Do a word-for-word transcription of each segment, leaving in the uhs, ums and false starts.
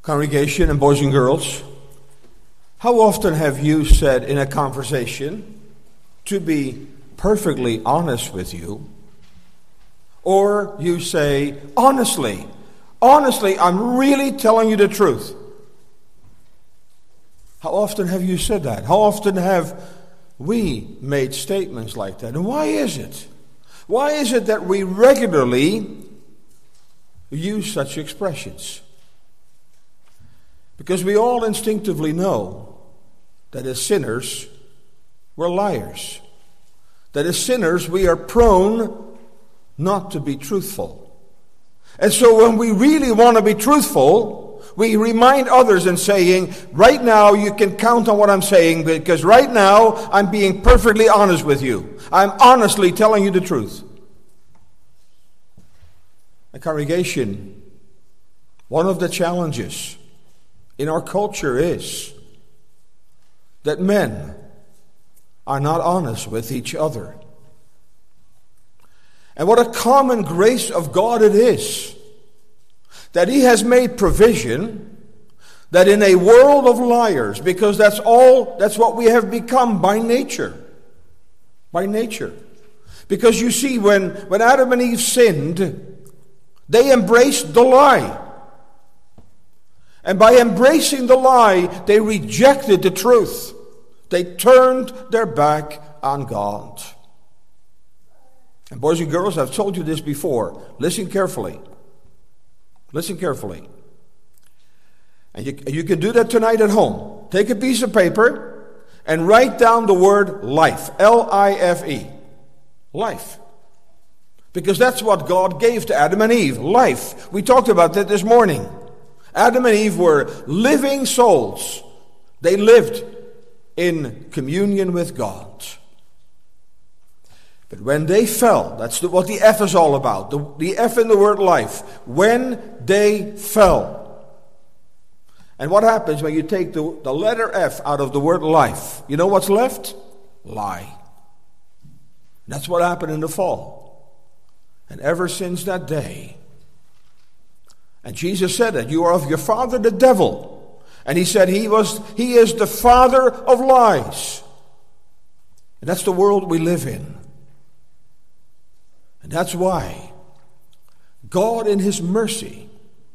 Congregation and boys and girls, how often have you said in a conversation, to be perfectly honest with you, or you say, honestly, honestly, I'm really telling you the truth. How often have you said that? How often have we made statements like that? And why is it? Why is it that we regularly use such expressions? Because we all instinctively know that as sinners, we're liars. That as sinners, we are prone not to be truthful. And so when we really want to be truthful, we remind others and saying, right now you can count on what I'm saying, because right now I'm being perfectly honest with you. I'm honestly telling you the truth. A congregation, one of the challenges in our culture is that men are not honest with each other. And what a common grace of God it is that He has made provision that in a world of liars, because that's all, that's what we have become by nature. By nature. Because you see, when, when Adam and Eve sinned, they embraced the lie. And by embracing the lie, they rejected the truth. They turned their back on God. And boys and girls, I've told you this before. Listen carefully. Listen carefully. And you, you can do that tonight at home. Take a piece of paper and write down the word life. L I F E. Life. Because that's what God gave to Adam and Eve. Life. We talked about that this morning. Adam and Eve were living souls. They lived in communion with God. But when they fell, that's the, what the F is all about. The, the F in the word life. When they fell. And what happens when you take the, the letter F out of the word life? You know what's left? Lie. That's what happened in the fall. And ever since that day, and Jesus said it, you are of your father the devil. And he said he was he is the father of lies. And that's the world we live in. And that's why God in His mercy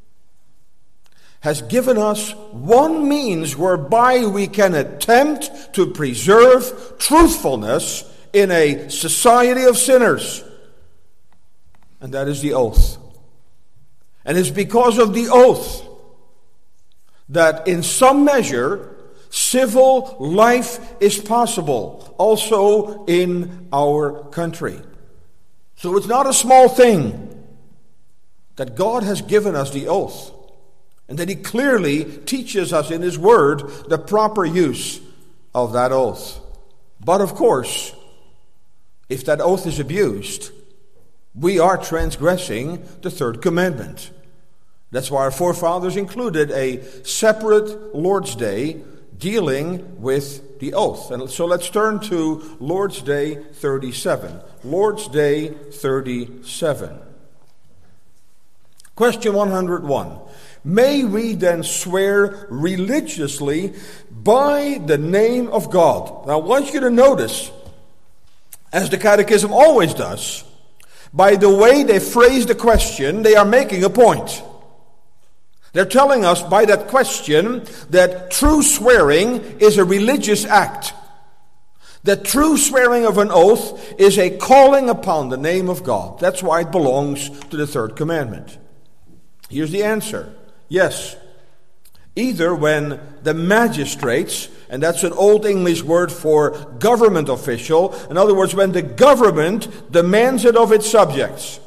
has given us one means whereby we can attempt to preserve truthfulness in a society of sinners. And that is the oath. And it's because of the oath that in some measure civil life is possible also in our country. So it's not a small thing that God has given us the oath, and that He clearly teaches us in His Word the proper use of that oath. But of course, if that oath is abused, we are transgressing the third commandment. That's why our forefathers included a separate Lord's Day dealing with the oath. And so let's turn to Lord's Day thirty-seven. Lord's Day thirty-seven. Question one hundred one. May we then swear religiously by the name of God? Now I want you to notice, as the Catechism always does, by the way they phrase the question, they are making a point. They're telling us by that question that true swearing is a religious act. That true swearing of an oath is a calling upon the name of God. That's why it belongs to the third commandment. Here's the answer. Yes. Either when the magistrates, and that's an Old English word for government official, in other words, when the government demands it of its subjects,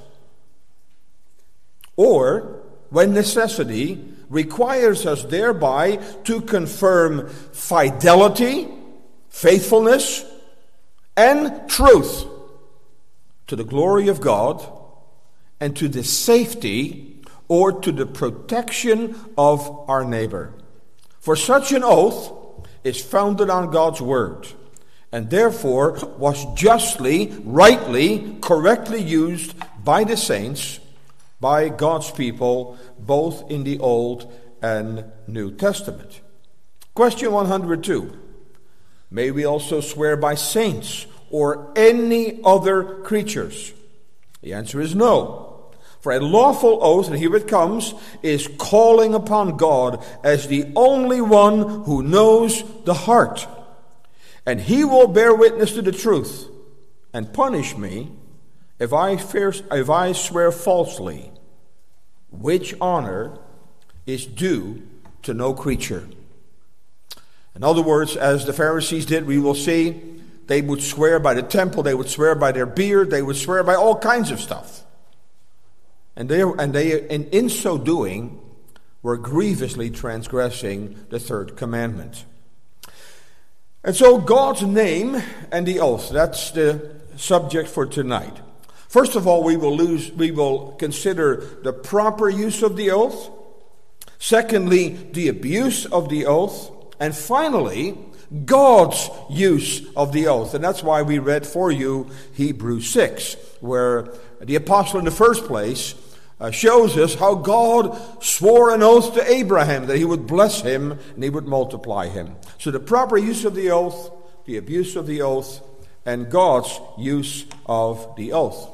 or when necessity requires us thereby to confirm fidelity, faithfulness, and truth to the glory of God and to the safety or to the protection of our neighbor. For such an oath is founded on God's word, and therefore was justly, rightly, correctly used by the saints, by God's people, both in the Old and New Testament. Question one hundred two. May we also swear by saints or any other creatures? The answer is no. For a lawful oath, and here it comes, is calling upon God as the only one who knows the heart. And he will bear witness to the truth and punish me if I, fear, if I swear falsely, which honor is due to no creature. In other words, as the Pharisees did, we will see, they would swear by the temple, they would swear by their beard, they would swear by all kinds of stuff. And they, and they, in, in so doing, were grievously transgressing the third commandment. And so God's name and the oath, that's the subject for tonight. First of all, we will lose, we will consider the proper use of the oath. Secondly, the abuse of the oath. And finally, God's use of the oath. And that's why we read for you Hebrews six, where the apostle in the first place uh, shows us how God swore an oath to Abraham that he would bless him and he would multiply him. So the proper use of the oath, the abuse of the oath, and God's use of the oath.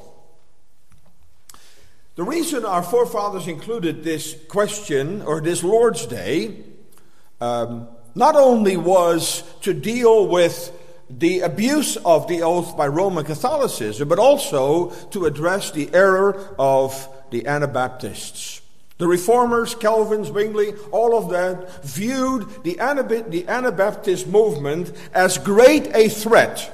The reason our forefathers included this question, or this Lord's Day, um, not only was to deal with the abuse of the oath by Roman Catholicism, but also to address the error of the Anabaptists. The Reformers, Calvin, Zwingli, all of them viewed the Anabaptist movement as great a threat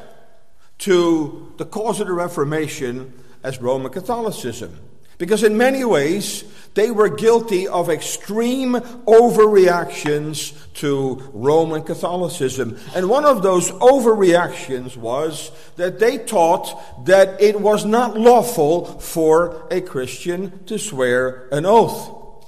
to the cause of the Reformation as Roman Catholicism. Because in many ways, they were guilty of extreme overreactions to Roman Catholicism. And one of those overreactions was that they taught that it was not lawful for a Christian to swear an oath.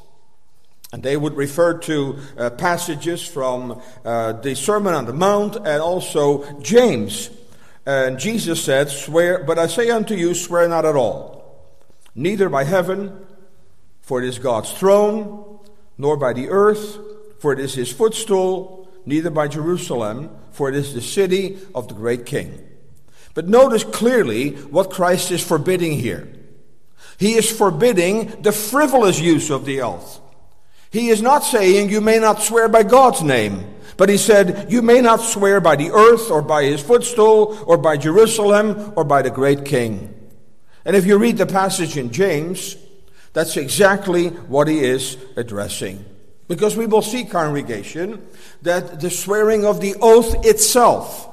And they would refer to uh, passages from uh, the Sermon on the Mount and also James. And Jesus said, "Swear, but I say unto you, swear not at all. Neither by heaven, for it is God's throne, nor by the earth, for it is his footstool, neither by Jerusalem, for it is the city of the great king." But notice clearly what Christ is forbidding here. He is forbidding the frivolous use of the oath. He is not saying you may not swear by God's name, but he said you may not swear by the earth or by his footstool or by Jerusalem or by the great king. And if you read the passage in James, that's exactly what he is addressing. Because we will see, congregation, that the swearing of the oath itself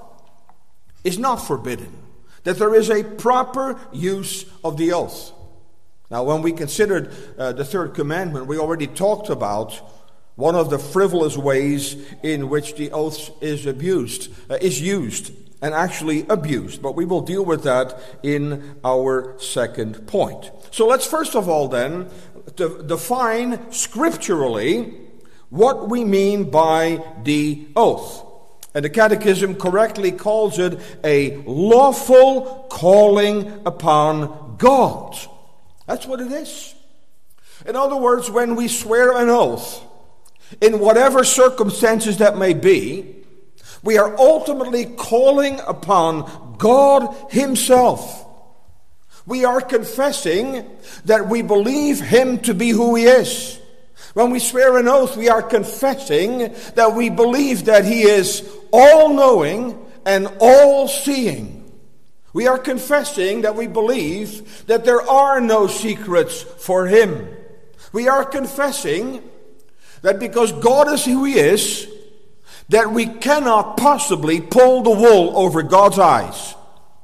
is not forbidden. That there is a proper use of the oath. Now, when we considered uh, the third commandment, we already talked about one of the frivolous ways in which the oath is abused, uh, is used. And actually abused. But we will deal with that in our second point. So let's first of all then to define scripturally what we mean by the oath. And the Catechism correctly calls it a lawful calling upon God. That's what it is. In other words, when we swear an oath, in whatever circumstances that may be, we are ultimately calling upon God himself. We are confessing that we believe him to be who he is. When we swear an oath, we are confessing that we believe that he is all-knowing and all-seeing. We are confessing that we believe that there are no secrets for him. We are confessing that because God is who he is, that we cannot possibly pull the wool over God's eyes.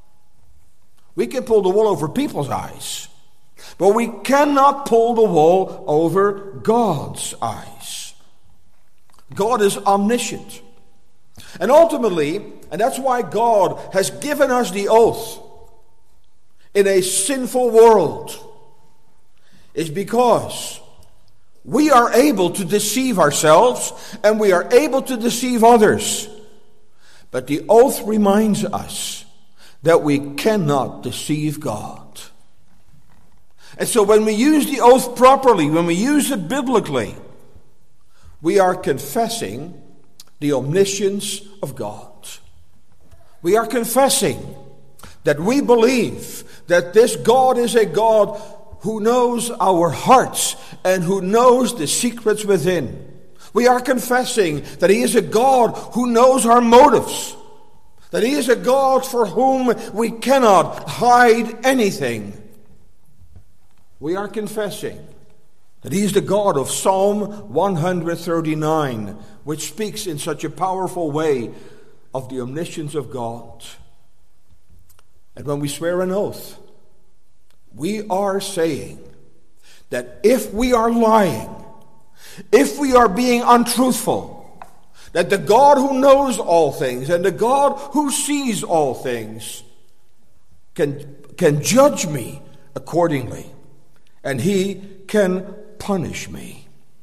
We can pull the wool over people's eyes, but we cannot pull the wool over God's eyes. God is omniscient. And ultimately, and that's why God has given us the oath in a sinful world, is because we are able to deceive ourselves and we are able to deceive others. But the oath reminds us that we cannot deceive God. And so when we use the oath properly, when we use it biblically, we are confessing the omniscience of God. We are confessing that we believe that this God is a God who knows our hearts and who knows the secrets within. We are confessing that He is a God who knows our motives, that He is a God for whom we cannot hide anything. We are confessing that He is the God of Psalm one thirty-nine, which speaks in such a powerful way of the omniscience of God. And when we swear an oath, we are saying that if we are lying, if we are being untruthful, that the God who knows all things and the God who sees all things can, can judge me accordingly, and He can punish me.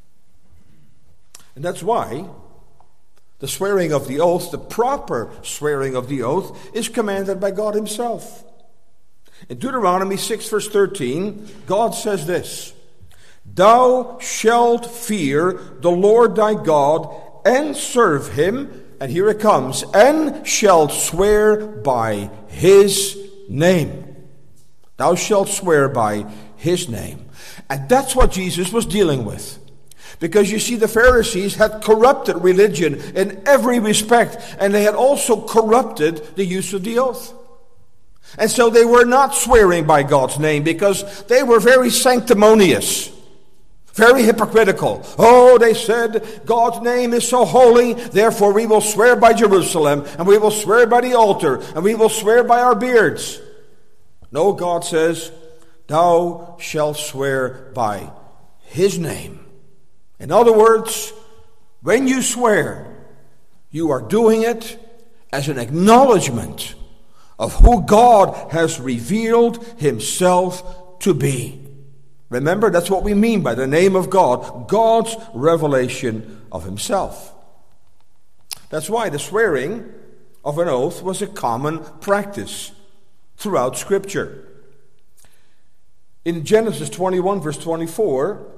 And that's why the swearing of the oath, the proper swearing of the oath, is commanded by God Himself. In Deuteronomy six verse thirteen, God says this: "Thou shalt fear the Lord thy God and serve Him," and here it comes, "and shalt swear by His name." Thou shalt swear by His name. And that's what Jesus was dealing with. Because you see, the Pharisees had corrupted religion in every respect, and they had also corrupted the use of the oath. And so they were not swearing by God's name because they were very sanctimonious, very hypocritical. Oh, they said, God's name is so holy, therefore we will swear by Jerusalem, and we will swear by the altar, and we will swear by our beards. No, God says, thou shalt swear by His name. In other words, when you swear, you are doing it as an acknowledgement of who God has revealed Himself to be. Remember, that's what we mean by the name of God, God's revelation of Himself. That's why the swearing of an oath was a common practice throughout Scripture. In Genesis twenty-one, verse twenty-four,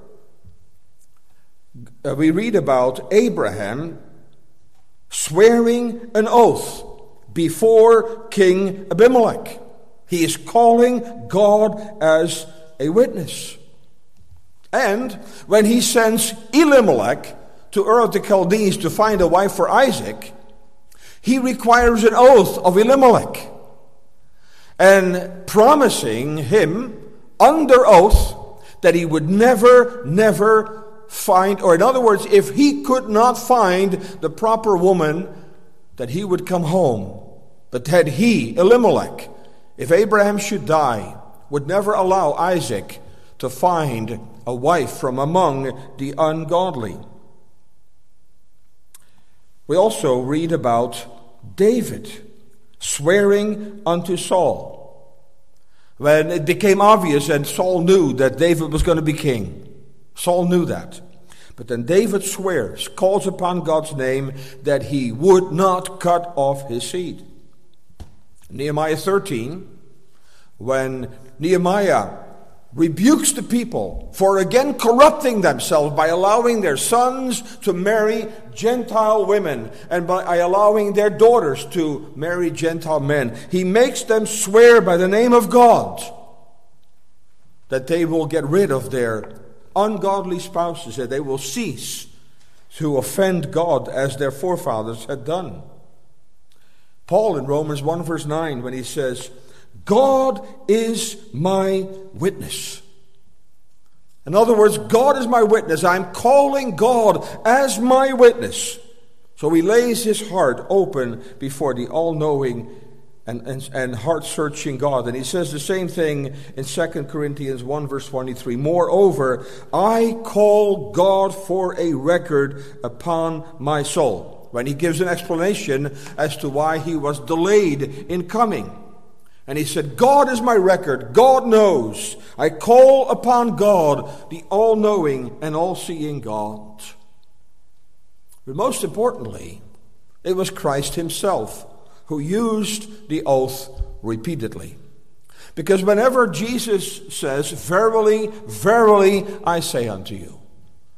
uh, we read about Abraham swearing an oath before King Abimelech. He is calling God as a witness. And when he sends Elimelech to Ur of the Chaldees to find a wife for Isaac, he requires an oath of Elimelech, and promising him under oath that he would never, never find, or in other words, if he could not find the proper woman, that he would come home. But that he, Elimelech, if Abraham should die, would never allow Isaac to find a wife from among the ungodly. We also read about David swearing unto Saul. When it became obvious and Saul knew that David was going to be king. Saul knew that. But then David swears, calls upon God's name, that he would not cut off his seed. Nehemiah thirteen, when Nehemiah rebukes the people for again corrupting themselves by allowing their sons to marry Gentile women and by allowing their daughters to marry Gentile men. He makes them swear by the name of God that they will get rid of their ungodly spouses, that they will cease to offend God as their forefathers had done. Paul in Romans one verse nine, when he says, God is my witness. In other words, God is my witness. I'm calling God as my witness. So he lays his heart open before the all-knowing and, and, and heart-searching God. And he says the same thing in Second Corinthians one verse twenty-three. Moreover, I call God for a record upon my soul. When he gives an explanation as to why he was delayed in coming. And he said, God is my record. God knows. I call upon God, the all-knowing and all-seeing God. But most importantly, it was Christ himself who used the oath repeatedly. Because whenever Jesus says, verily, verily, I say unto you,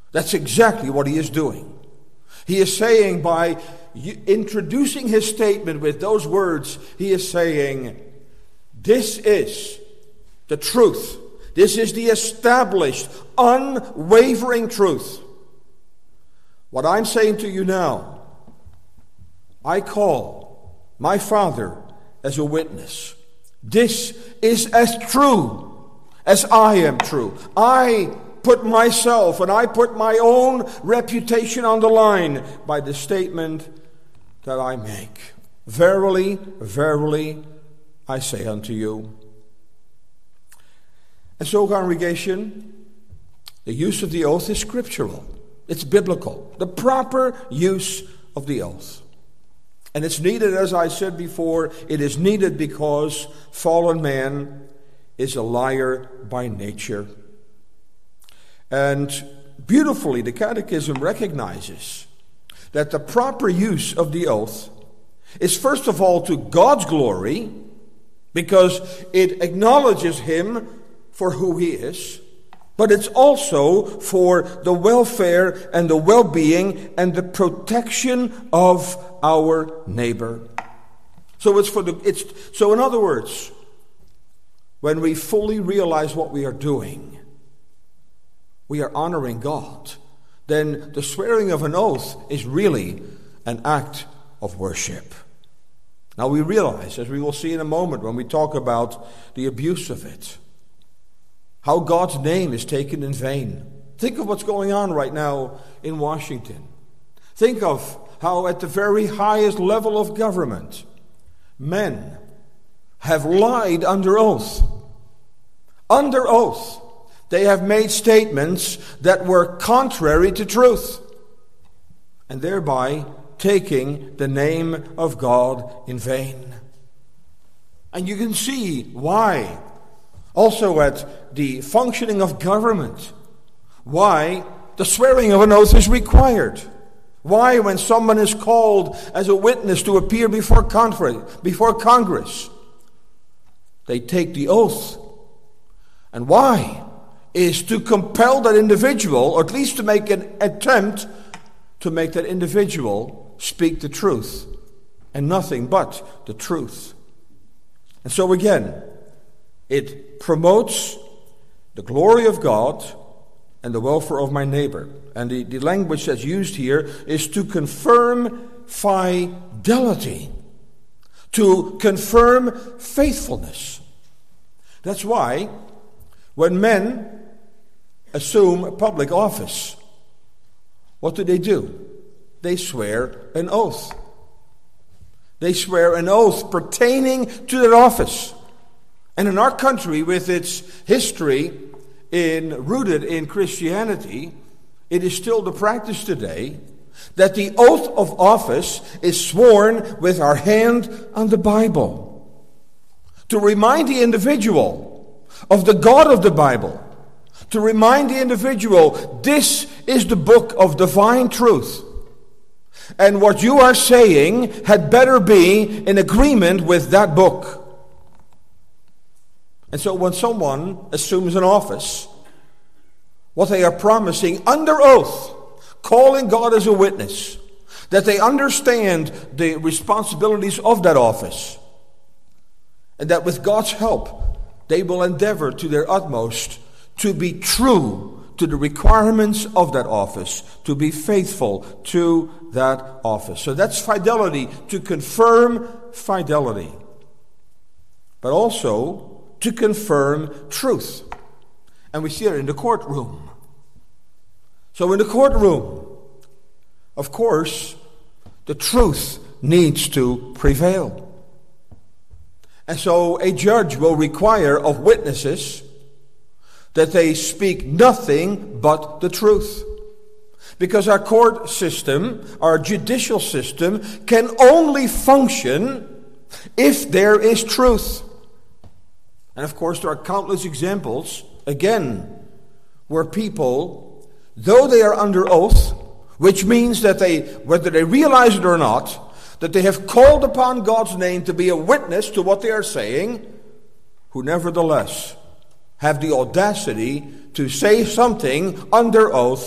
That's exactly what he is doing. He is saying, by introducing his statement with those words, he is saying, this is the truth. This is the established, unwavering truth. What I'm saying to you now, I call my Father as a witness. This is as true as I am true. I put myself and I put my own reputation on the line by the statement that I make. Verily, verily, I say unto you. And so, congregation, the use of the oath is scriptural. It's biblical. The proper use of the oath. And it's needed, as I said before, it is needed because fallen man is a liar by nature. And beautifully, the Catechism recognizes that the proper use of the oath is first of all to God's glory, because it acknowledges him for who he is, but it's also for the welfare and the well-being and the protection of our neighbor. So it's for the it's so in other words, when we fully realize what we are doing, we are honoring God, then the swearing of an oath is really an act of worship. Now we realize, as we will see in a moment when we talk about the abuse of it, how God's name is taken in vain. Think of what's going on right now in Washington. Think of how at the very highest level of government, men have lied under oath. Under oath, they have made statements that were contrary to truth, and thereby taking the name of God in vain. And you can see why. Also at the functioning of government, why the swearing of an oath is required. Why, when someone is called as a witness to appear before Congress, before Congress, they take the oath. And why? Is to compel that individual, or at least to make an attempt to make that individual speak the truth, and nothing but the truth. And so again, it promotes the glory of God and the welfare of my neighbor. And the, the language that's used here is to confirm fidelity, to confirm faithfulness. That's why when men assume a public office, what do they do? They swear an oath. They swear an oath pertaining to that office. And in our country, with its history in, rooted in Christianity, it is still the practice today that the oath of office is sworn with our hand on the Bible, to remind the individual of the God of the Bible, to remind the individual, this is the book of divine truth, and what you are saying had better be in agreement with that book. And so when someone assumes an office, what they are promising under oath, calling God as a witness, that they understand the responsibilities of that office, and that with God's help, they will endeavor to their utmost to be true to the requirements of that office, to be faithful to that office. So that's fidelity, to confirm fidelity, but also to confirm truth. And we see it in the courtroom. So in the courtroom, of course, the truth needs to prevail. And so a judge will require of witnesses that they speak nothing but the truth. Because our court system, our judicial system, can only function if there is truth. And of course, there are countless examples, again, where people, though they are under oath, which means that they, whether they realize it or not, that they have called upon God's name to be a witness to what they are saying, who nevertheless have the audacity to say something under oath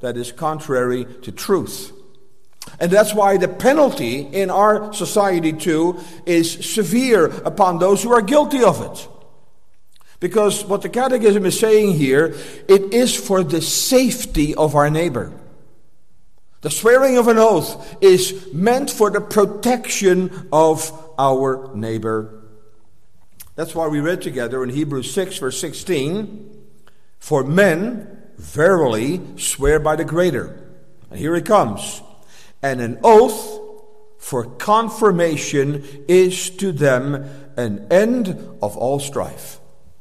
that is contrary to truth. And that's why the penalty in our society too is severe upon those who are guilty of it. Because what the Catechism is saying here, it is for the safety of our neighbor. The swearing of an oath is meant for the protection of our neighbor. That's why we read together in Hebrews six verse sixteen, for men verily swear by the greater. And here it comes. And an oath for confirmation is to them an end of all strife.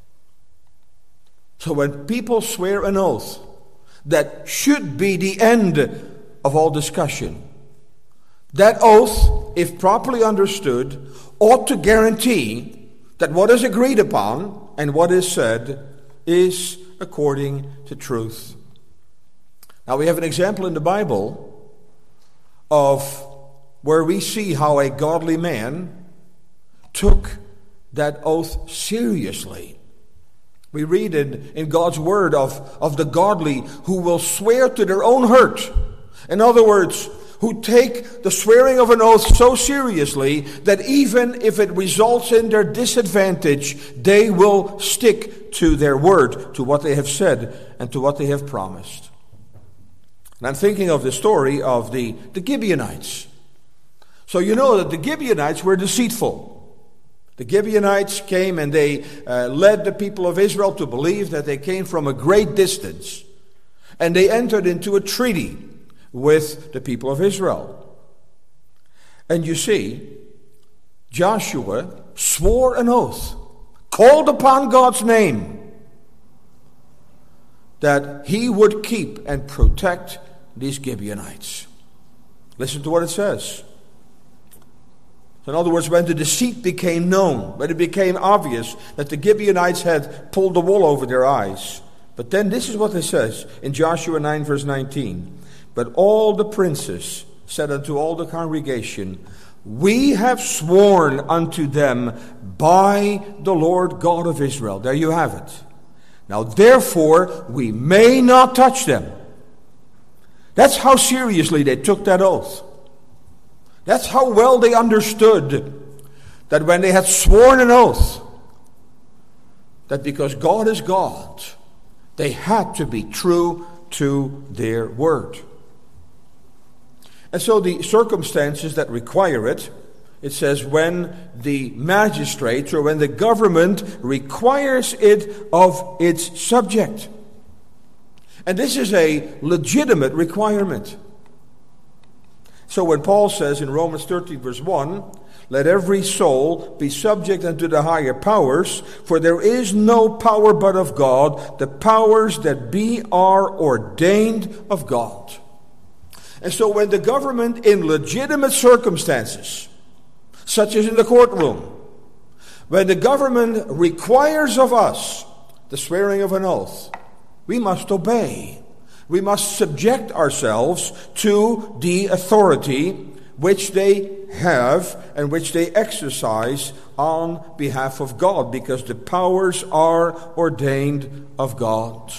So when people swear an oath, that should be the end of all discussion. That oath, if properly understood, ought to guarantee that what is agreed upon and what is said is according to truth. Now we have an example in the Bible of where we see how a godly man took that oath seriously. We read in, in God's word of, of the godly who will swear to their own hurt. In other words, who take the swearing of an oath so seriously that even if it results in their disadvantage, they will stick to their word, to what they have said and to what they have promised. And I'm thinking of the story of the, the Gibeonites. So you know that the Gibeonites were deceitful. The Gibeonites came and they uh, led the people of Israel to believe that they came from a great distance. And they entered into a treaty with the people of Israel. And you see, Joshua swore an oath, called upon God's name, that he would keep and protect these Gibeonites. Listen to what it says. So in other words, when the deceit became known, when it became obvious that the Gibeonites had pulled the wool over their eyes. But then this is what it says in Joshua nine verse nineteen. But all the princes said unto all the congregation, we have sworn unto them by the Lord God of Israel. There you have it. Now therefore we may not touch them. That's how seriously they took that oath. That's how well they understood that when they had sworn an oath, that because God is God, they had to be true to their word. And so the circumstances that require it, it says when the magistrate or when the government requires it of its subject. And this is a legitimate requirement. So when Paul says in Romans thirteen verse one, let every soul be subject unto the higher powers, for there is no power but of God. The powers that be are ordained of God. And so when the government in legitimate circumstances, such as in the courtroom, when the government requires of us the swearing of an oath, we must obey. We must subject ourselves to the authority which they have and which they exercise on behalf of God, because the powers are ordained of God.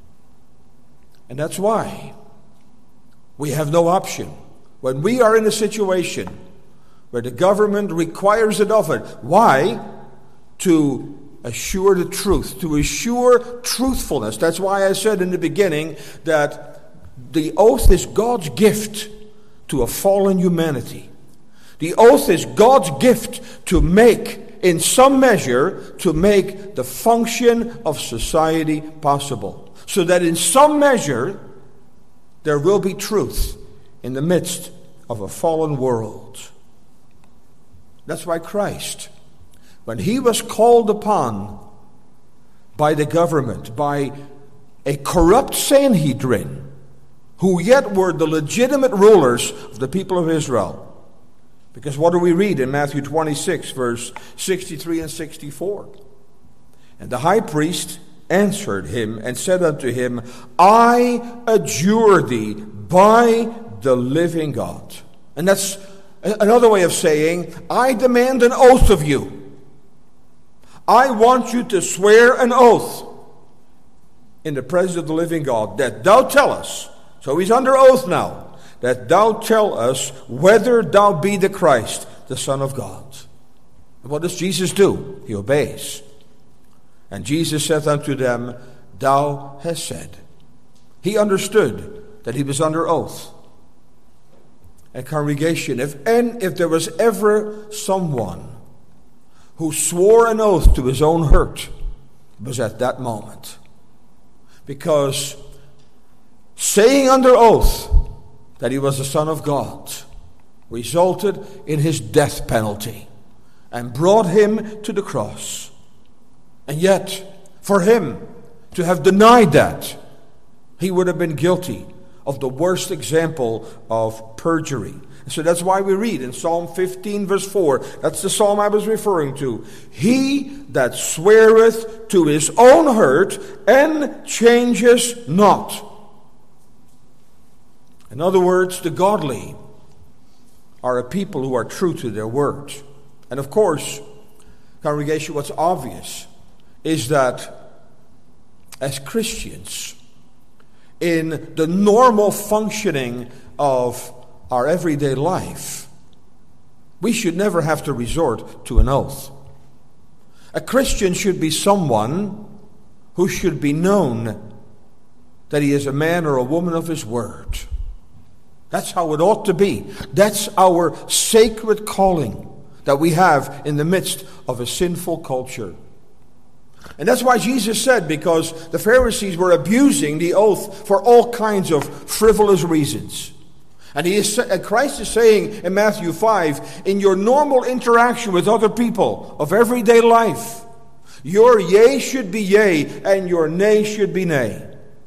And that's why we have no option. When we are in a situation where the government requires it of it, why? To assure the truth, to assure truthfulness. That's why I said in the beginning that the oath is God's gift to a fallen humanity. The oath is God's gift to make, in some measure, to make the function of society possible. So that in some measure, there will be truth in the midst of a fallen world. That's why Christ, when he was called upon by the government, by a corrupt Sanhedrin, who yet were the legitimate rulers of the people of Israel. Because what do we read in Matthew twenty-six, verse sixty-three and sixty-four? And the high priest answered him and said unto him, I adjure thee by the living God. And that's another way of saying, I demand an oath of you. I want you to swear an oath in the presence of the living God that thou tell us, So he's under oath now, that thou tell us whether thou be the Christ, the Son of God. And what does Jesus do? He obeys. And Jesus said unto them, thou hast said. He understood that he was under oath. And congregation, if and if there was ever someone who swore an oath to his own hurt, it was at that moment. Because saying under oath that he was the Son of God resulted in his death penalty and brought him to the cross. And yet, for him to have denied that, he would have been guilty of the worst example of perjury. So that's why we read in Psalm fifteen verse four, that's the psalm I was referring to. He that sweareth to his own hurt and changes not. In other words, the godly are a people who are true to their word. And of course, congregation, what's obvious is that as Christians, in the normal functioning of our everyday life, we should never have to resort to an oath. A Christian should be someone who should be known that he is a man or a woman of his word. That's how it ought to be. That's our sacred calling that we have in the midst of a sinful culture. And that's why Jesus said, because the Pharisees were abusing the oath for all kinds of frivolous reasons. And he is, and Christ is saying in Matthew five, in your normal interaction with other people of everyday life, your yea should be yea and your nay should be nay.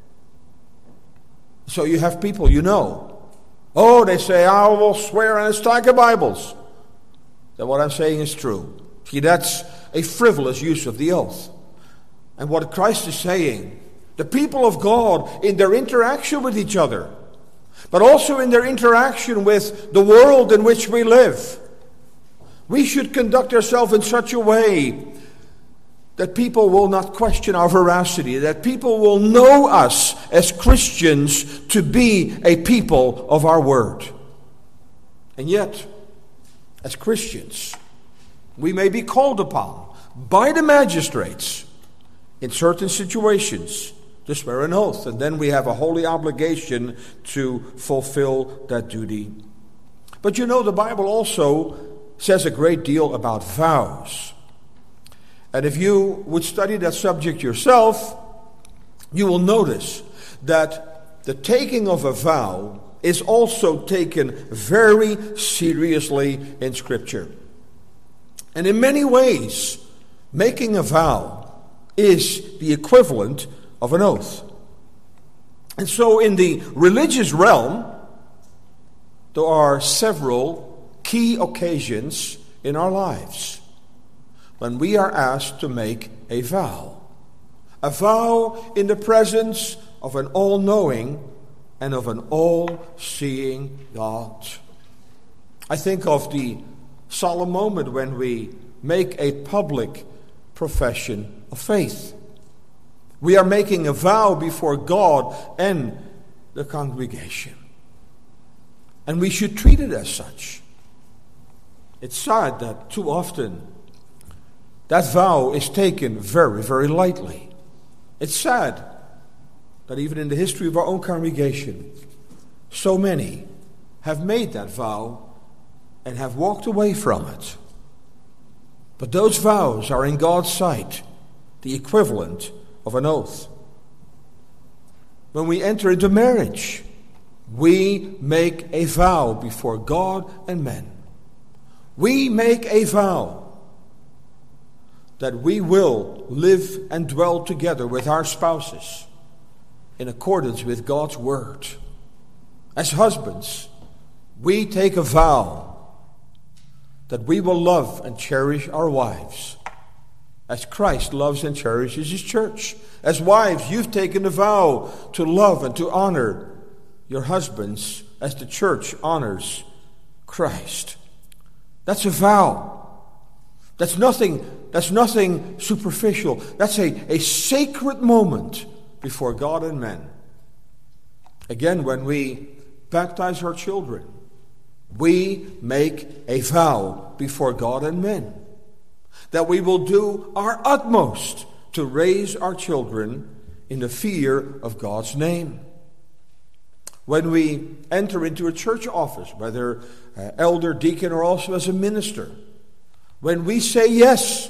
So you have people you know. Oh, they say, I will swear on a stack of Bibles that what I'm saying is true. See, that's a frivolous use of the oath. And what Christ is saying, the people of God in their interaction with each other, but also in their interaction with the world in which we live, we should conduct ourselves in such a way that people will not question our veracity, that people will know us as Christians to be a people of our word. And yet, as Christians, we may be called upon by the magistrates in certain situations to swear an oath, and then we have a holy obligation to fulfill that duty. But you know, the Bible also says a great deal about vows. And if you would study that subject yourself, you will notice that the taking of a vow is also taken very seriously in Scripture. And in many ways, making a vow is the equivalent of an oath. And so in the religious realm, there are several key occasions in our lives when we are asked to make a vow. A vow in the presence of an all-knowing and of an all-seeing God. I think of the solemn moment when we make a public profession of faith. We are making a vow before God and the congregation. And we should treat it as such. It's sad that too often that vow is taken very, very lightly. It's sad that even in the history of our own congregation, so many have made that vow and have walked away from it. But those vows are in God's sight the equivalent of an oath. When we enter into marriage, we make a vow before God and men. We make a vow that we will live and dwell together with our spouses in accordance with God's word. As husbands, we take a vow that we will love and cherish our wives as Christ loves and cherishes his church. As wives, you've taken a vow to love and to honor your husbands as the church honors Christ. That's a vow. That's nothing, that's nothing superficial. That's a, a sacred moment before God and men. Again, when we baptize our children, we make a vow before God and men that we will do our utmost to raise our children in the fear of God's name. When we enter into a church office, whether uh, elder, deacon, or also as a minister, when we say yes,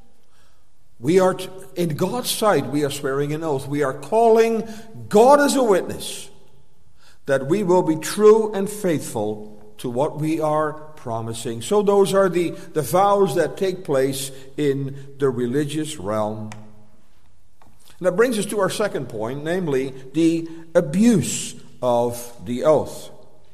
we are, t- in God's sight, we are swearing an oath. We are calling God as a witness that we will be true and faithful to what we are promising. So those are the, the vows that take place in the religious realm. And that brings us to our second point, namely the abuse of the oath.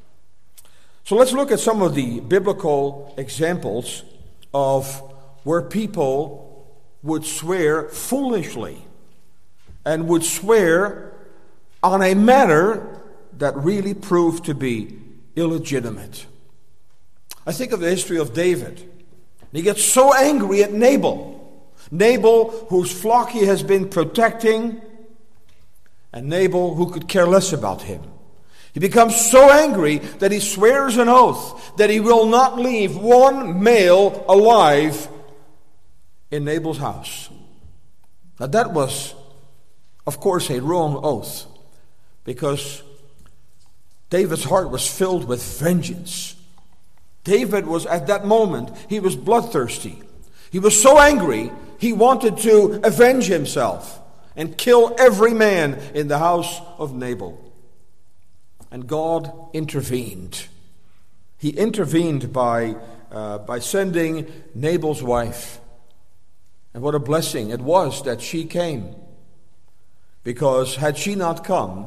So let's look at some of the biblical examples of where people would swear foolishly and would swear on a matter that really proved to be illegitimate. I think of the history of David. He gets so angry at Nabal. Nabal, whose flock he has been protecting, and Nabal, who could care less about him. He becomes so angry that he swears an oath that he will not leave one male alive in Nabal's house. Now that was, of course, a wrong oath, because David's heart was filled with vengeance. David was, at that moment, he was bloodthirsty. He was so angry, he wanted to avenge himself and kill every man in the house of Nabal. And God intervened. He intervened by, uh, by sending Nabal's wife. And what a blessing it was that she came. Because had she not come,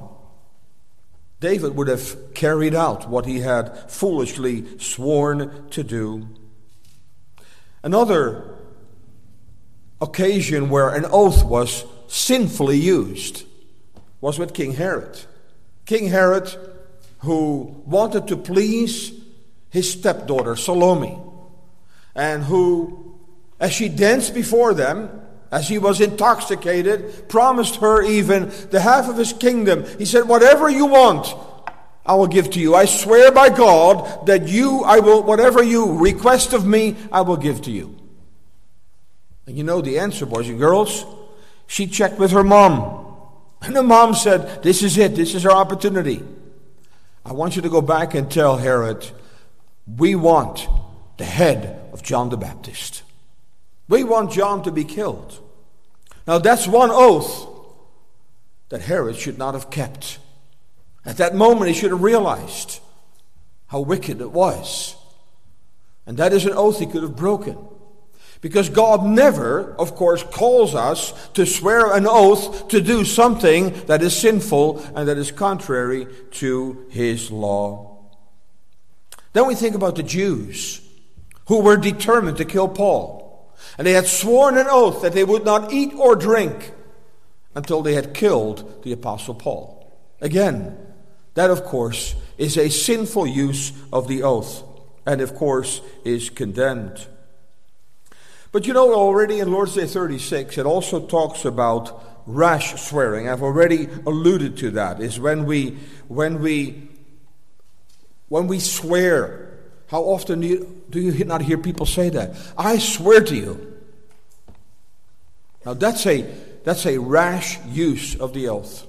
David would have carried out what he had foolishly sworn to do. Another occasion where an oath was sinfully used was with King Herod. King Herod, who wanted to please his stepdaughter Salome, and who, as she danced before them, as he was intoxicated, promised her even the half of his kingdom. He said, "Whatever you want, I will give to you. I swear by God that you, I will, whatever you request of me, I will give to you." And you know the answer, boys and girls. She checked with her mom. And the mom said, "This is it. This is our opportunity. I want you to go back and tell Herod, we want the head of John the Baptist. We want John to be killed." Now that's one oath that Herod should not have kept. At that moment he should have realized how wicked it was. And that is an oath he could have broken. Because God never, of course, calls us to swear an oath to do something that is sinful and that is contrary to His law. Then we think about the Jews who were determined to kill Paul. And they had sworn an oath that they would not eat or drink until they had killed the Apostle Paul. Again, that of course is a sinful use of the oath and of course is condemned. But you know, already in Lord's Day thirty-six, it also talks about rash swearing. I've already alluded to that. Is when we, when we, when we swear. How often do you, do you not hear people say that? "I swear to you." Now that's a that's a rash use of the oath.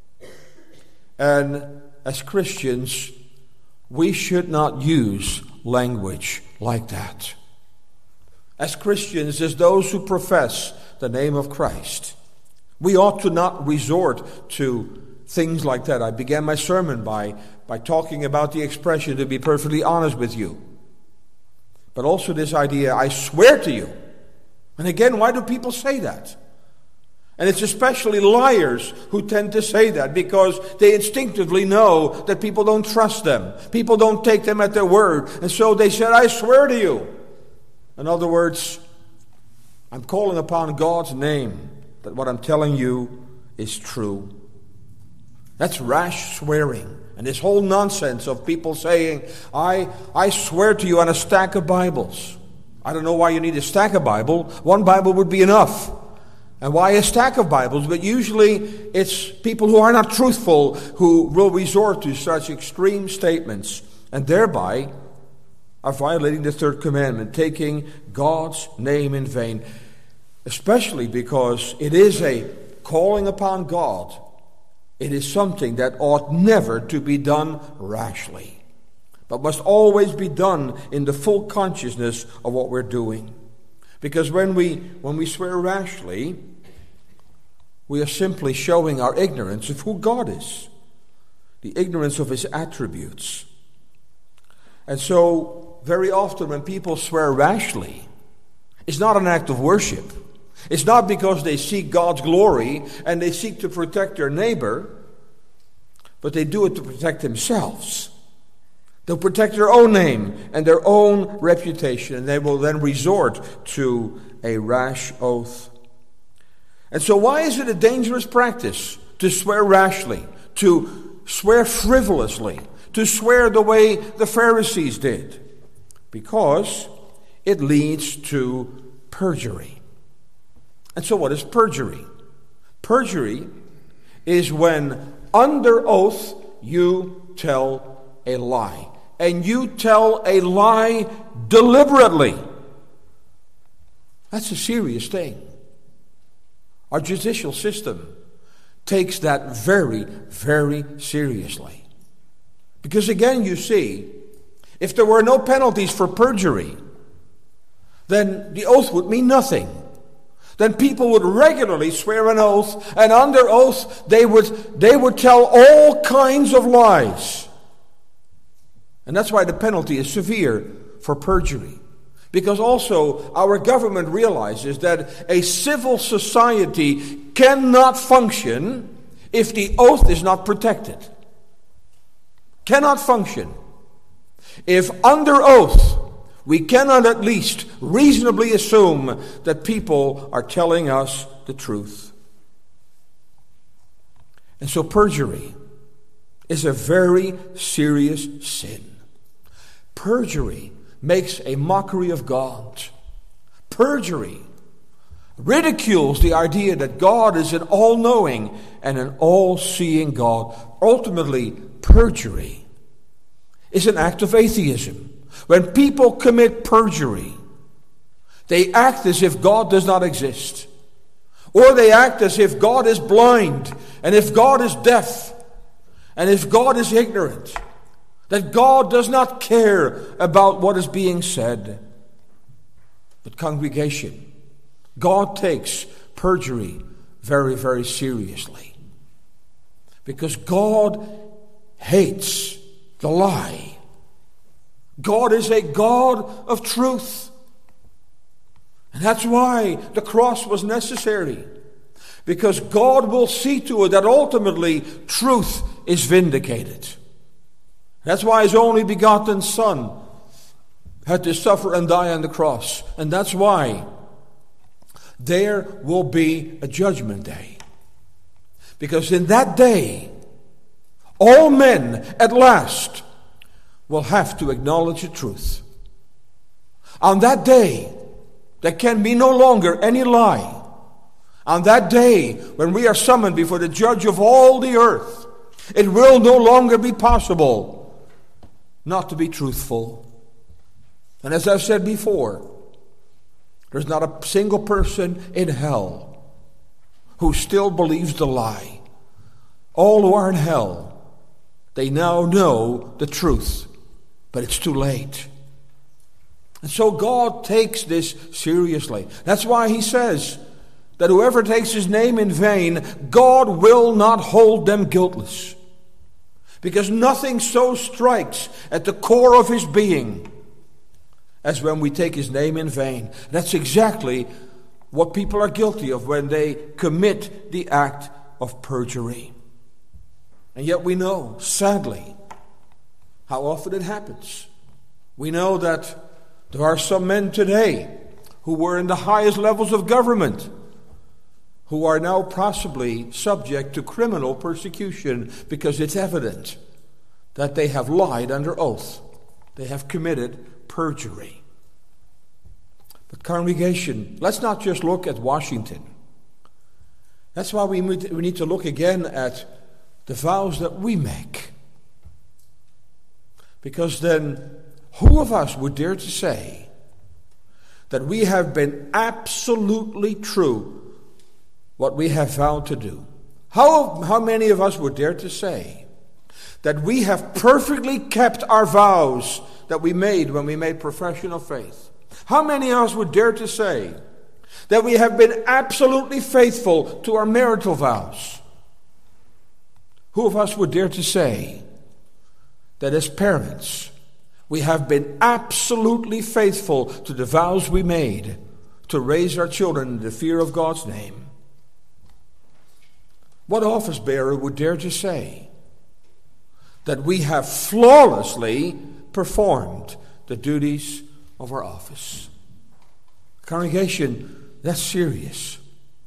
And as Christians, we should not use language like that. As Christians, as those who profess the name of Christ, we ought to not resort to things like that. I began my sermon by, by talking about the expression, to be perfectly honest with you. But also this idea, "I swear to you." And again, why do people say that? And it's especially liars who tend to say that, because they instinctively know that people don't trust them. People don't take them at their word. And so they said, "I swear to you." In other words, I'm calling upon God's name that what I'm telling you is true. That's rash swearing. And this whole nonsense of people saying, I, I swear to you on a stack of Bibles. I don't know why you need a stack of Bible. One Bible would be enough. And why a stack of Bibles? But usually it's people who are not truthful who will resort to such extreme statements and thereby are violating the third commandment, taking God's name in vain, especially because it is a calling upon God. It is something that ought never to be done rashly, but must always be done in the full consciousness of what we're doing. Because when we when we swear rashly, we are simply showing our ignorance of who God is, the ignorance of his attributes. And so, very often when people swear rashly, it's not an act of worship. It's not because they seek God's glory and they seek to protect their neighbor, but they do it to protect themselves. They'll protect their own name and their own reputation, and they will then resort to a rash oath. And so why is it a dangerous practice to swear rashly, to swear frivolously, to swear the way the Pharisees did? Because it leads to perjury. And so what is perjury? Perjury is when under oath you tell a lie. And you tell a lie deliberately. That's a serious thing. Our judicial system takes that very, very seriously. Because again, you see, if there were no penalties for perjury, then the oath would mean nothing. Then people would regularly swear an oath, and under oath they would, they would tell all kinds of lies. And that's why the penalty is severe for perjury. Because also our government realizes that a civil society cannot function if the oath is not protected. Cannot function. If under oath we cannot at least reasonably assume that people are telling us the truth. And so perjury is a very serious sin. Perjury makes a mockery of God. Perjury ridicules the idea that God is an all-knowing and an all-seeing God. Ultimately, perjury is an act of atheism. When people commit perjury, they act as if God does not exist. Or they act as if God is blind, and if God is deaf, and if God is ignorant. That God does not care about what is being said. But congregation, God takes perjury very, very seriously. Because God hates the lie. God is a God of truth. And that's why the cross was necessary. Because God will see to it that ultimately truth is vindicated. That's why his only begotten Son had to suffer and die on the cross. And that's why there will be a judgment day. Because in that day, all men at last will have to acknowledge the truth. On that day, there can be no longer any lie. On that day, when we are summoned before the judge of all the earth, it will no longer be possible not to be truthful. And as I've said before, there's not a single person in hell who still believes the lie. All who are in hell, they now know the truth, but it's too late. And so God takes this seriously. That's why he says that whoever takes his name in vain, God will not hold them guiltless. Because nothing so strikes at the core of his being as when we take his name in vain. That's exactly what people are guilty of when they commit the act of perjury. And yet we know, sadly, how often it happens. We know that there are some men today who were in the highest levels of government who are now possibly subject to criminal persecution because it's evident that they have lied under oath. They have committed perjury. But congregation, let's not just look at Washington. That's why we need to look again at the vows that we make. Because then, who of us would dare to say that we have been absolutely true what we have vowed to do? How, how many of us would dare to say that we have perfectly kept our vows that we made when we made profession of faith? How many of us would dare to say that we have been absolutely faithful to our marital vows? Who of us would dare to say that as parents, we have been absolutely faithful to the vows we made to raise our children in the fear of God's name? What office bearer would dare to say that we have flawlessly performed the duties of our office? Congregation, that's serious.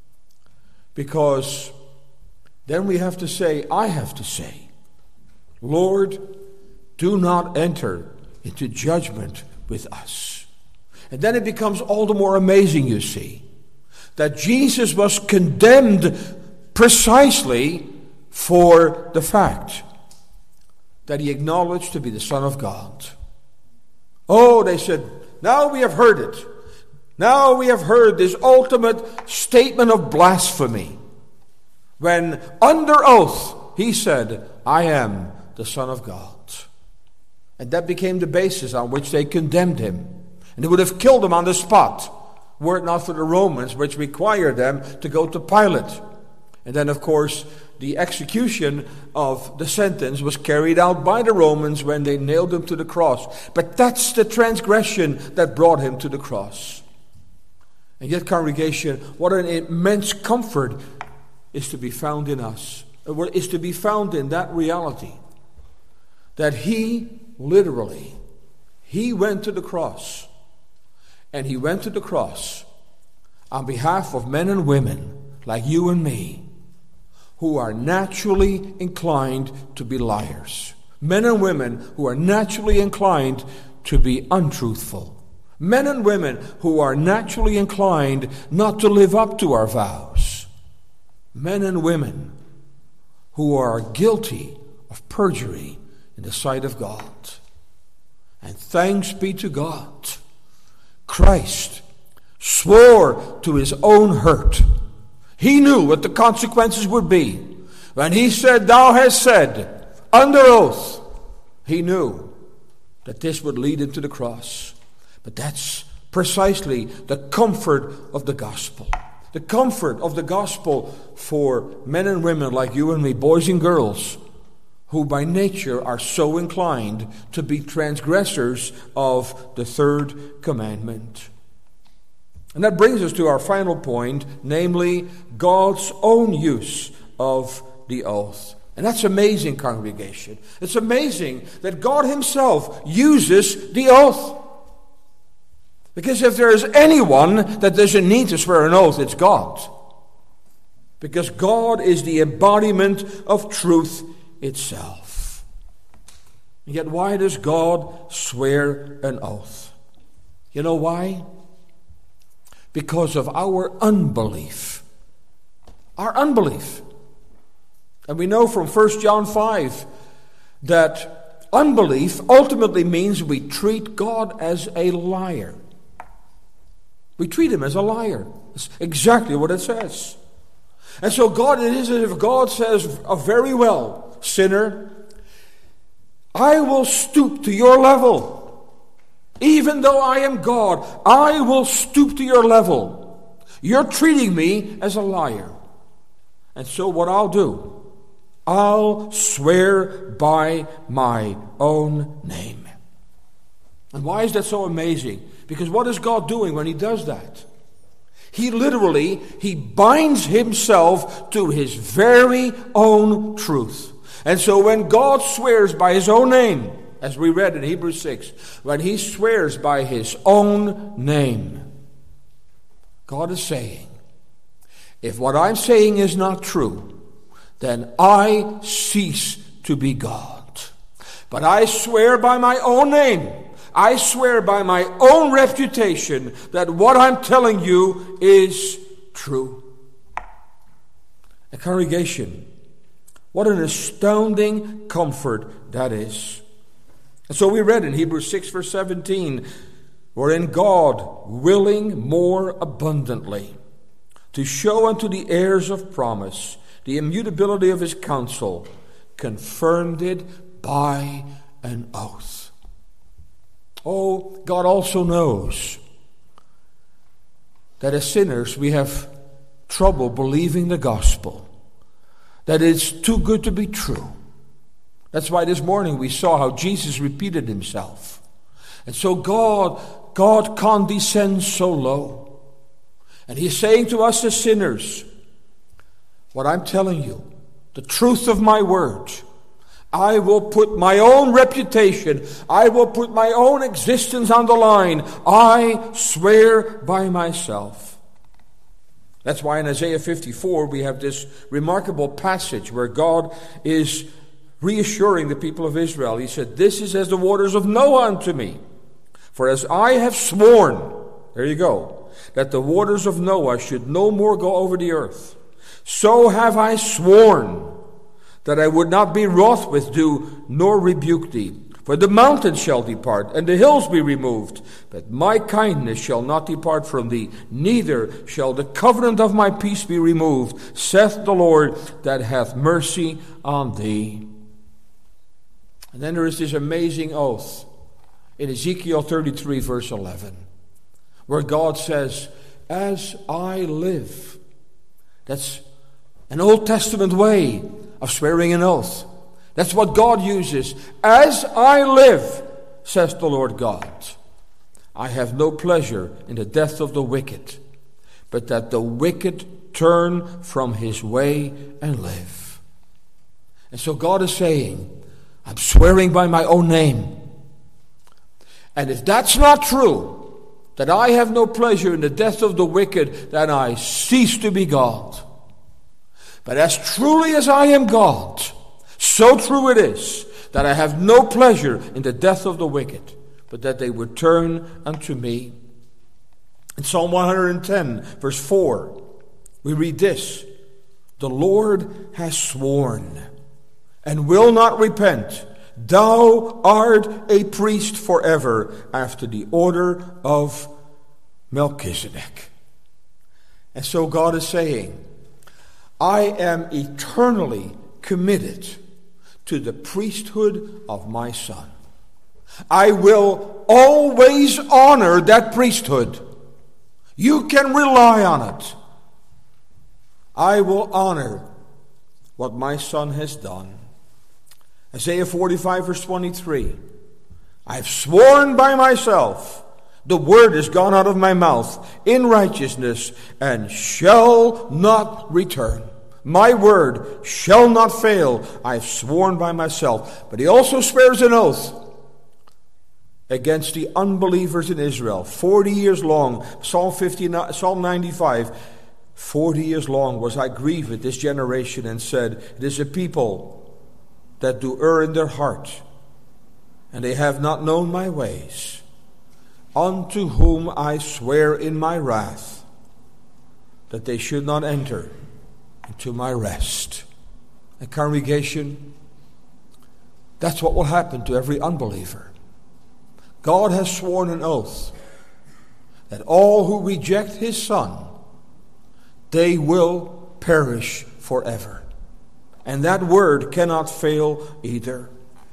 Because then we have to say, I have to say, Lord, do not enter into judgment with us. And then it becomes all the more amazing, you see, that Jesus was condemned precisely for the fact that he acknowledged to be the Son of God. Oh, they said, now we have heard it. Now we have heard this ultimate statement of blasphemy. When under oath he said, I am the Son of God. And that became the basis on which they condemned him. And they would have killed him on the spot, were it not for the Romans, which required them to go to Pilate. And then, of course, the execution of the sentence was carried out by the Romans when they nailed him to the cross. But that's the transgression that brought him to the cross. And yet, congregation, what an immense comfort is to be found in us, is to be found in that reality. That he, literally, he went to the cross. And he went to the cross on behalf of men and women like you and me, who are naturally inclined to be liars. Men and women who are naturally inclined to be untruthful. Men and women who are naturally inclined not to live up to our vows. Men and women who are guilty of perjury in the sight of God. And thanks be to God, Christ swore to his own hurt. He knew what the consequences would be. When he said, thou hast said, under oath, he knew that this would lead him to the cross. But that's precisely the comfort of the gospel. The comfort of the gospel for men and women like you and me, boys and girls, who by nature are so inclined to be transgressors of the third commandment. And that brings us to our final point, namely God's own use of the oath. And that's amazing, congregation. It's amazing that God himself uses the oath. Because if there is anyone that doesn't need to swear an oath, it's God. Because God is the embodiment of truth itself. And yet why does God swear an oath? You know why? Because of our unbelief. Our unbelief. And we know from First John five that unbelief ultimately means we treat God as a liar. We treat him as a liar. That's exactly what it says. And so God, it is as if God says, oh, very well, sinner, I will stoop to your level. Even though I am God, I will stoop to your level. You're treating me as a liar. And so what I'll do, I'll swear by my own name. And why is that so amazing? Because what is God doing when he does that? He literally, he binds himself to his very own truth. And so when God swears by his own name, as we read in Hebrews six, when he swears by his own name, God is saying, if what I'm saying is not true, then I cease to be God. But I swear by my own name, I swear by my own reputation that what I'm telling you is true. A congregation, what an astounding comfort that is. And so we read in Hebrews six verse seventeen, wherein God, willing more abundantly to show unto the heirs of promise the immutability of his counsel, confirmed it by an oath. Oh, God also knows that as sinners we have trouble believing the gospel, that it's too good to be true. That's why this morning we saw how Jesus repeated himself. And so God, God condescends so low. And he's saying to us as sinners, what I'm telling you, the truth of my word, I will put my own reputation, I will put my own existence on the line. I swear by myself. That's why in Isaiah fifty-four we have this remarkable passage where God is reassuring the people of Israel. He said, this is as the waters of Noah unto me. For as I have sworn, there you go, that the waters of Noah should no more go over the earth, so have I sworn that I would not be wroth with thee, nor rebuke thee. For the mountains shall depart, and the hills be removed, but my kindness shall not depart from thee, neither shall the covenant of my peace be removed, saith the Lord that hath mercy on thee. And then there is this amazing oath in Ezekiel thirty-three, verse eleven, where God says, as I live. That's an Old Testament way of swearing an oath. That's what God uses. As I live, says the Lord God, I have no pleasure in the death of the wicked, but that the wicked turn from his way and live. And so God is saying, I'm swearing by my own name. And if that's not true, that I have no pleasure in the death of the wicked, then I cease to be God. But as truly as I am God, so true it is that I have no pleasure in the death of the wicked, but that they would turn unto me. In Psalm one hundred ten, verse four, we read this, the Lord has sworn and will not repent. Thou art a priest forever after the order of Melchizedek. And so God is saying, I am eternally committed to the priesthood of my Son. I will always honor that priesthood. You can rely on it. I will honor what my Son has done. Isaiah forty-five, verse twenty-three. I have sworn by myself, the word is gone out of my mouth in righteousness, and shall not return. My word shall not fail. I have sworn by myself. But he also swears an oath against the unbelievers in Israel. Forty years long, Psalm fifty-nine, Psalm ninety-five, forty years long was I grieved with this generation and said, it is a people that do err in their heart, and they have not known my ways, unto whom I swear in my wrath, that they should not enter into my rest. And congregation, that's what will happen to every unbeliever. God has sworn an oath that all who reject his Son, they will perish forever. And that word cannot fail either.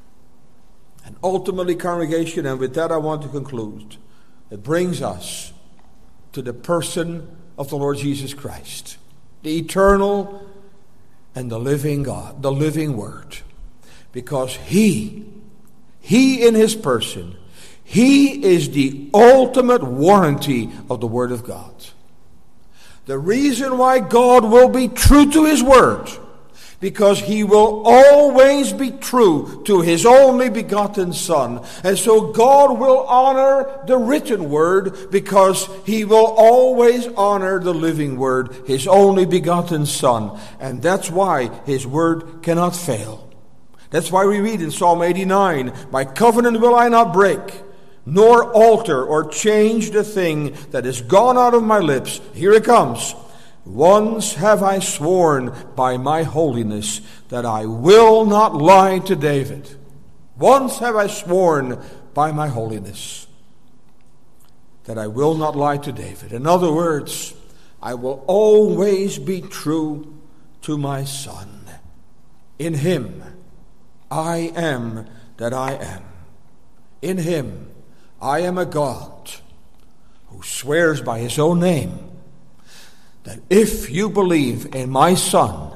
And ultimately, congregation, and with that I want to conclude, it brings us to the person of the Lord Jesus Christ, the eternal and the living God, the living Word. Because He, He in His person, He is the ultimate warranty of the Word of God. The reason why God will be true to His Word, because He will always be true to His only begotten Son. And so God will honor the written Word because He will always honor the living Word, His only begotten Son. And that's why His Word cannot fail. That's why we read in Psalm eighty-nine, my covenant will I not break, nor alter or change the thing that is gone out of my lips. Here it comes. Once have I sworn by my holiness that I will not lie to David. Once have I sworn by my holiness that I will not lie to David. In other words, I will always be true to my son. In him I am that I am. In him I am a God who swears by his own name that if you believe in my Son,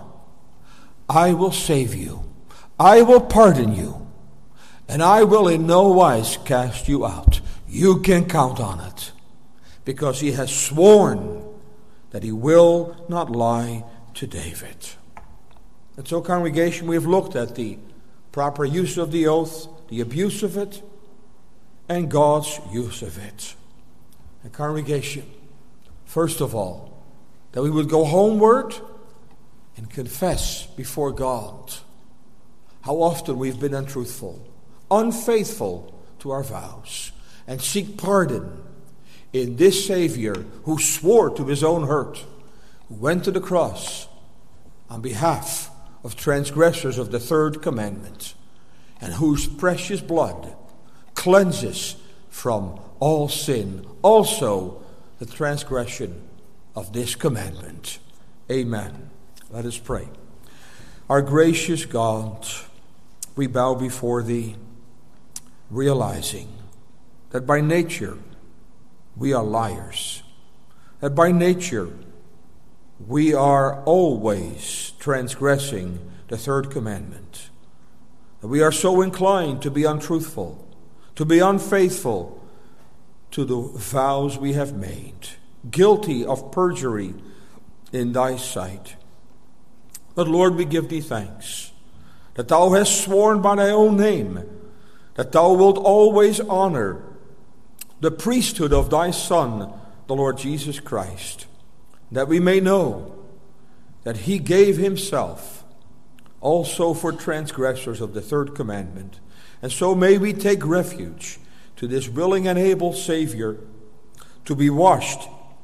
I will save you, I will pardon you, and I will in no wise cast you out. You can count on it, because he has sworn that he will not lie to David. And so, congregation, we have looked at the proper use of the oath, the abuse of it, and God's use of it. And congregation, first of all, that we would go homeward and confess before God how often we've been untruthful, unfaithful to our vows, and seek pardon in this Savior who swore to his own hurt, who went to the cross on behalf of transgressors of the third commandment, and whose precious blood cleanses from all sin, also the transgression of this commandment. Amen. Let us pray. Our gracious God, we bow before thee, realizing that by nature we are liars, that by nature we are always transgressing the third commandment, that we are so inclined to be untruthful, to be unfaithful to the vows we have made, guilty of perjury in thy sight. But Lord, we give thee thanks that thou hast sworn by thy own name that thou wilt always honor the priesthood of thy Son, the Lord Jesus Christ, that we may know that he gave himself also for transgressors of the third commandment. And so may we take refuge to this willing and able Savior to be washed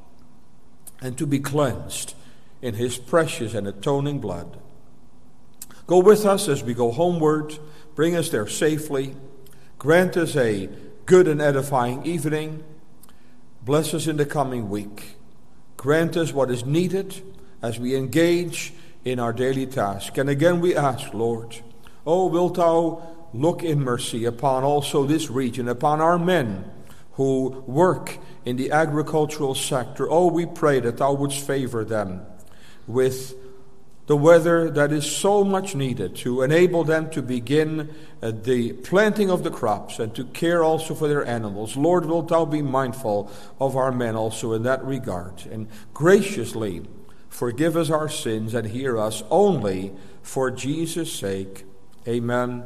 and to be cleansed in his precious and atoning blood. Go with us as we go homeward. Bring us there safely. Grant us a good and edifying evening. Bless us in the coming week. Grant us what is needed as we engage in our daily task. And again we ask, Lord, oh, wilt thou look in mercy upon also this region, upon our men who work in the agricultural sector. Oh, we pray that thou wouldst favor them with the weather that is so much needed to enable them to begin uh, the planting of the crops and to care also for their animals. Lord, wilt thou be mindful of our men also in that regard, and graciously forgive us our sins and hear us only for Jesus' sake. Amen.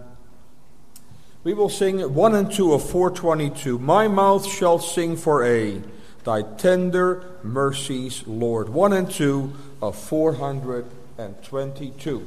We will sing one and two of four twenty-two. My mouth shall sing for aye thy tender mercies, Lord. One and two of four hundred twenty-two.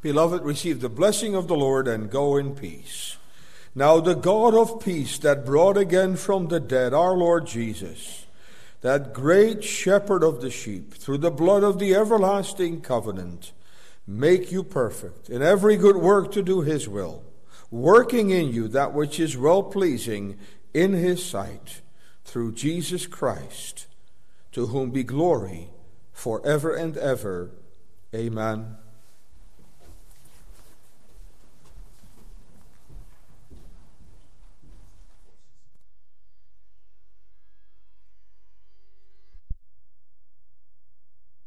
Beloved, receive the blessing of the Lord and go in peace. Now the God of peace that brought again from the dead our Lord Jesus, that great shepherd of the sheep, through the blood of the everlasting covenant, make you perfect in every good work to do his will, working in you that which is well-pleasing in his sight, through Jesus Christ, to whom be glory forever and ever. Amen.